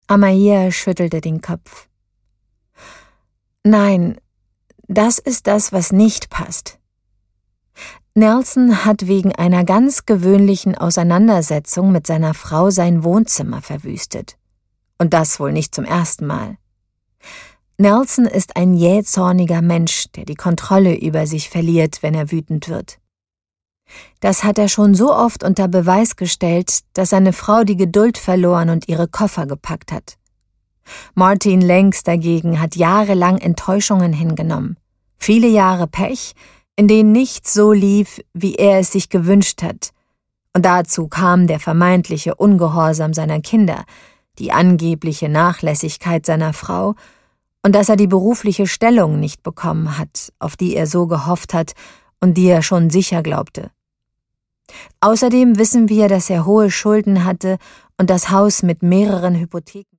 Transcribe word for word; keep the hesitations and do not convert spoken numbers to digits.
Amaya schüttelte den Kopf. Nein, das ist das, was nicht passt. Nelson hat wegen einer ganz gewöhnlichen Auseinandersetzung mit seiner Frau sein Wohnzimmer verwüstet. Und das wohl nicht zum ersten Mal. Nelson ist ein jähzorniger Mensch, der die Kontrolle über sich verliert, wenn er wütend wird. Das hat er schon so oft unter Beweis gestellt, dass seine Frau die Geduld verloren und ihre Koffer gepackt hat. Martin Langs dagegen hat jahrelang Enttäuschungen hingenommen. Viele Jahre Pech, in denen nichts so lief, wie er es sich gewünscht hat. Und dazu kam der vermeintliche Ungehorsam seiner Kinder, die angebliche Nachlässigkeit seiner Frau und dass er die berufliche Stellung nicht bekommen hat, auf die er so gehofft hat und die er schon sicher glaubte. Außerdem wissen wir, dass er hohe Schulden hatte und das Haus mit mehreren Hypotheken